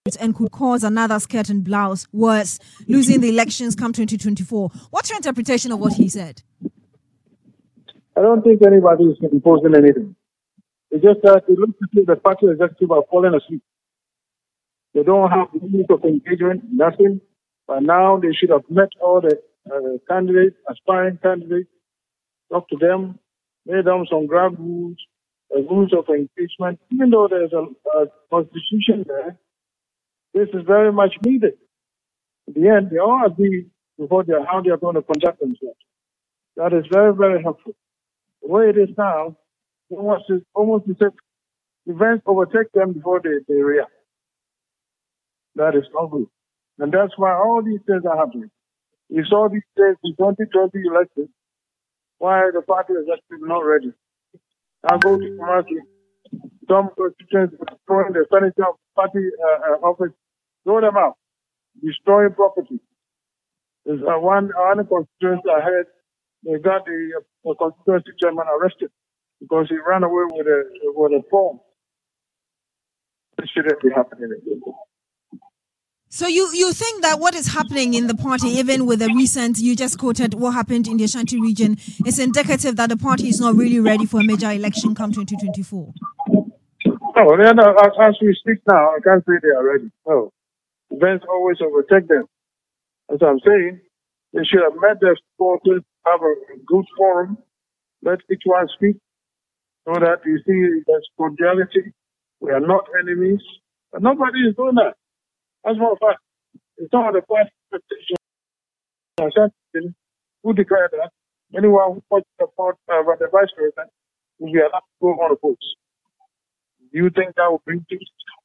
and could cause another skirt and blouse worse, losing the elections come 2024. What's your interpretation of what he said? I don't think anybody is imposing anything. It's just that it looks as if the party executive are falling asleep. They don't have the means of engagement, nothing. But now they should have met all the candidates, aspiring candidates, talk to them, made them some ground rules, rules of engagement. Even though there's a constitution there, this is very much needed. In the end, they all agree before how they are going to conduct themselves. That is very, very helpful. The way it is now, almost to say events overtake them before they react. That is not good. And that's why all these things are happening. We saw these days in 2020 elections, why the party is actually not ready. Now go to Kumasi, some constituents destroying the furniture of party office, throw them out, destroying property. There's one constituency I heard, they got the constituency chairman arrested because he ran away with a form. This shouldn't be happening again. So you think that what is happening in the party, even with the recent, you just quoted what happened in the Ashanti region, is indicative that the party is not really ready for a major election come 2024? No, they're not, as we speak now, I can't say they are ready. No. Events always overtake them. As I'm saying, they should have met their supporters, have a good forum, let each one speak, so that you see there's cordiality. We are not enemies. But nobody is doing that. As a matter of fact, it's not the first petition who declared that anyone who wants to support the vice president will be allowed to go on the votes. Do you think that will bring peace?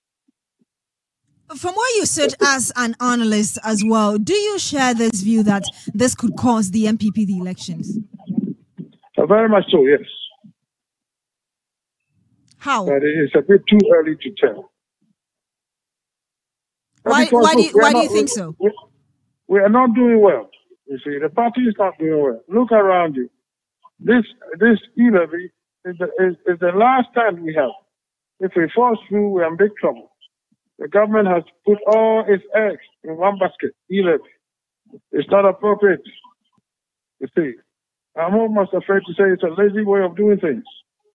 From where you sit as an analyst as well, do you share this view that this could cost the MPP the elections? Very much so, yes. How? But it's a bit too early to tell. Why do you think so? We are not doing well. You see, the party is not doing well. Look around you. This e-levy is the last time we have. If we fall through, we are in big trouble. The government has put all its eggs in one basket, e-levy. It's not appropriate. You see, I'm almost afraid to say it's a lazy way of doing things.